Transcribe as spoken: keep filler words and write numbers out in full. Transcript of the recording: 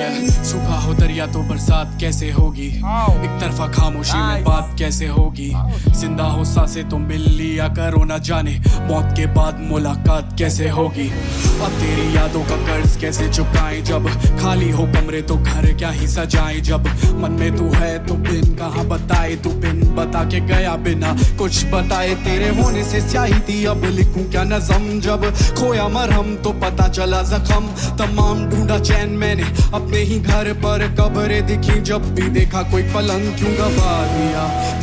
सूखा हो दरिया तो बरसात कैसे होगी, एक तरफा खामोशी में बात कैसे होगी। जिंदा हो सांसें तो मिल लिया करो, ना जाने मौत के बाद मुलाकात कैसे होगी। अब तेरी यादों का कर्ज कैसे चुकाएं, जब खाली हो कमरे तो घर क्या ही सजाएं। जब मन में तू है तो बिन कहाँ बताए, तू बिन बता के गया बिना कुछ बताए। तेरे होने से स्याही थी अब लिखूं क्या नज़म, जब खोया मरहम तो पता चला जख्म। तमाम ढूंढा चैन मैंने अपने ही घर पर, कब्रें दिखी जब भी देखा कोई पलंग क्यों गवा दिया।